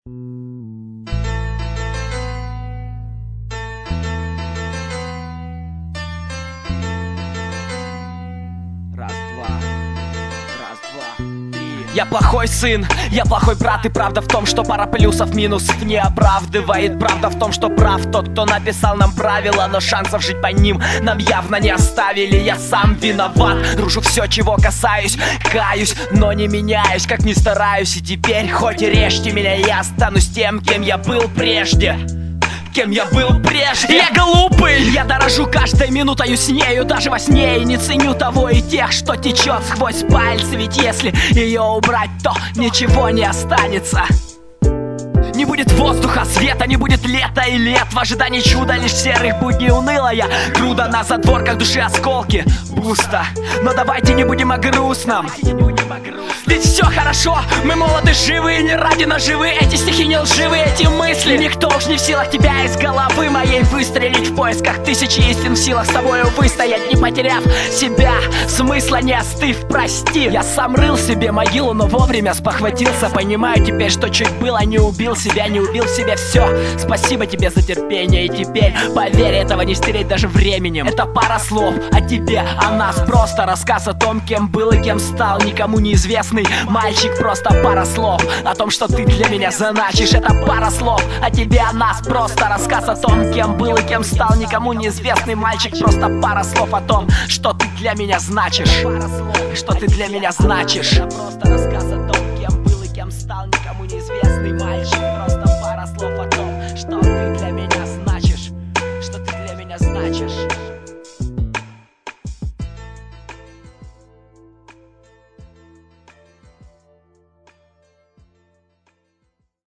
Я плохой сын, я плохой брат, и правда в том, что пара плюсов минусов не оправдывает. Правда в том, что прав тот, кто написал нам правила, но шансов жить по ним нам явно не оставили. Я сам виноват, рушу все, чего касаюсь, каюсь, но не меняюсь, как ни стараюсь. И теперь, хоть и режьте меня, я останусь тем, кем я был прежде. Кем я был прежде. Я глупый, я дорожу каждой минутою с нею, даже во сне, и не ценю того и тех, что течет сквозь пальцы. Ведь если ее убрать, то ничего не останется. Не будет воздуха, света, не будет лета и лет. В ожидании чуда лишь серых будней унылая груда на задворках души осколки пусто. Но давайте не будем о грустном, ведь все хорошо, мы молоды, живы, не ради наживы. Эти стихи не лживы, эти мысли. Никто уж не в силах тебя из головы моей выстрелить. В поисках тысячи истин, в силах с тобою выстоять, не потеряв себя, смысла не остыв, прости. Я сам рыл себе могилу, но вовремя спохватился. Понимаю теперь, что чуть было, не убил себя, не убил в себе все. Спасибо тебе за терпение, и теперь, поверь, этого не стереть даже временем. Это пара слов о тебе, о нас, просто рассказ о том, кем был и кем стал, никому неизвестный мальчик, просто пара слов о том, что ты для меня значишь. Это пара слов о тебе, о нас, просто рассказ о том, кем был и кем стал, никому неизвестный мальчик. Просто пара слов о том, что ты для меня значишь, что ты для меня значишь. Просто рассказ